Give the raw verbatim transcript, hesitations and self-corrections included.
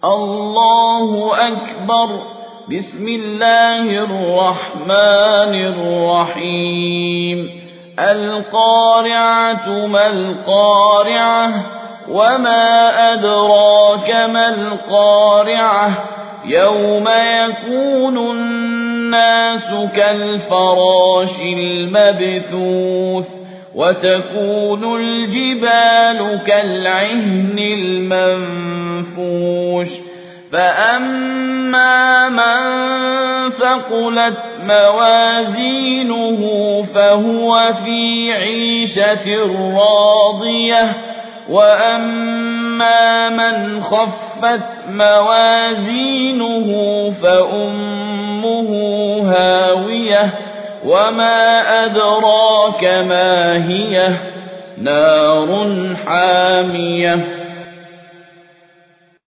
الله أكبر. بسم الله الرحمن الرحيم. القارعة ما القارعة وما أدراك ما القارعة يوم يكون الناس كالفراش المبثوث وتكون الجبال كالعهن المنفوش فأما من ثقلت موازينه فهو في عيشة راضية وأما من خفت موازينه فأمه هاوية وما أدراك ما هي نار حامية